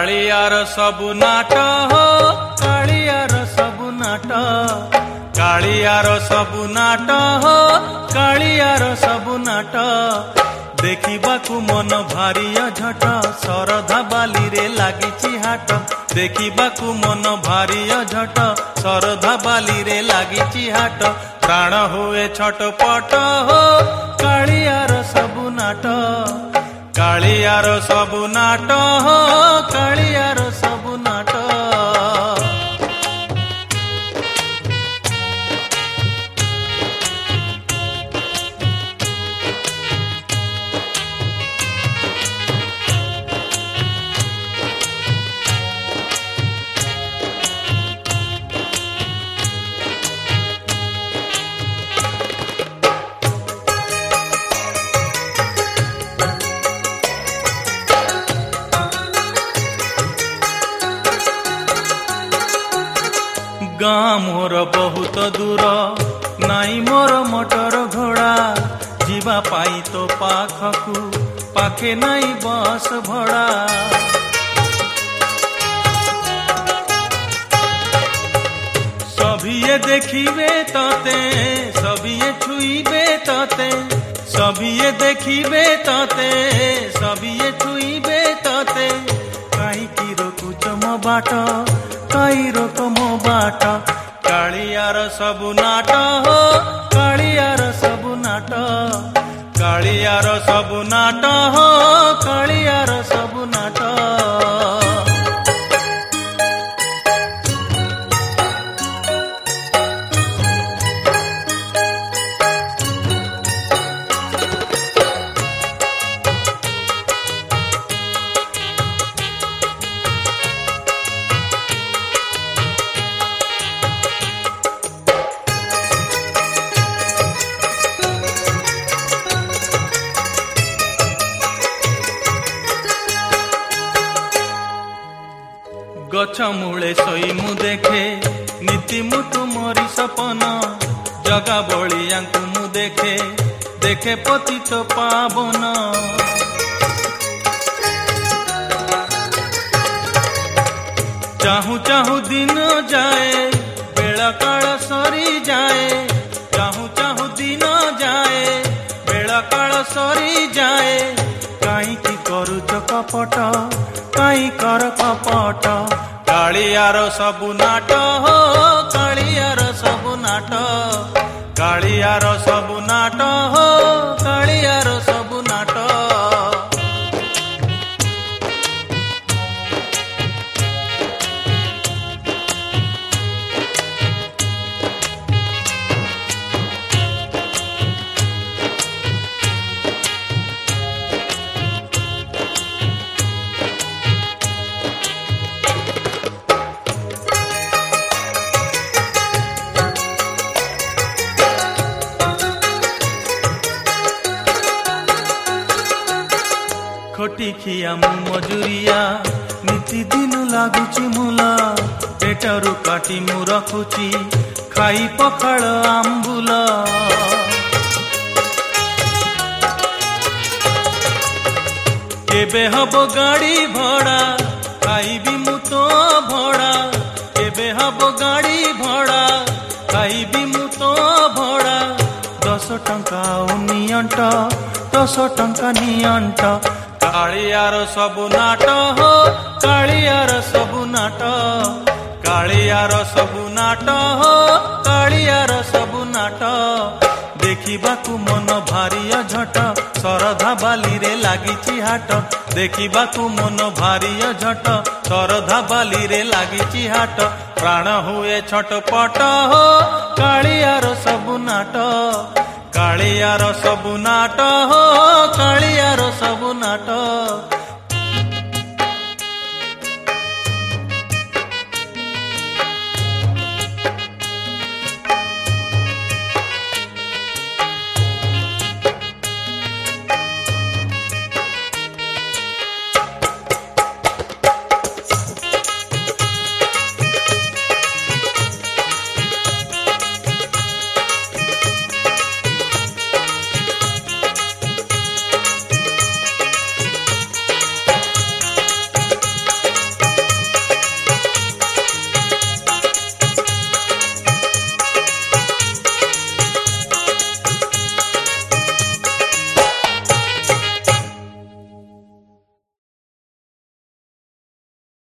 कालियार सबु नाट हो कालियार सबु नाट कालियार सबु नाट हो कालियार सबु नाट देखिबाकू मन भारी झट शरधा बाली रे लागिची हाट देखिबाकू मन भारी झट शरधा बाली रे लागिची हाट प्राण हुए छटपट हो कालियार सबु नाट कालियार सबु नाट हो कालियार सबु नाट गाँ मोर बहुत दूर नाई मोर मोटर घोड़ा जीवा पाई तो पाखकू पाखे नाई बस भड़ा सभिये देखिबे तते सभिये छुईबे तते सभिये देखिबे तते सभिये छुईबे तते काई की रोकुच मो बाट काई रोक मो बाट कालियार सबु नाट हो कालियार सबु नाट कालियार सबु नाट हो कालियार सबु नाट गछ मूले सोई मु देखे नीति मु तुमरी सपन जगा बलिया मु देखे देखे पतित पावन चाहू चाहू दिन जाए बेला काल सरी जाए चाहू चाहू दिन जाए बेला काल सरी जाए काई की करूच कपट काई कर कपट कालियार सबु नाट हो कालियार सबु नाट कालियार सबु नाट हो कालियार सबु नाट खोटी खिया मु मजुरिया नीति दिन लागुची मूला पेटरू काटी मु रखुची खाई पखाड़ आंबुल केबे हब गाड़ी भड़ा खाइबी मु तो भड़ा केबे हब गाड़ी भड़ा खाइबी मु तो भड़ा 10 टंका नियंट 10 टंका नियंट कालियार सबु नाट हो कालियार सबु नाट कालियार सबु नाट हो कालियार सबु नाट देखिबाकू मन भारी झट शरधा बाली रे लागिची हाट देखिबाकू मन भारी झट शरधा बाली रे लागिची हाट प्राण हुए छटपट हो कालियार सबु नाट कालियार सबु नाट हो कालियार सबु नाट।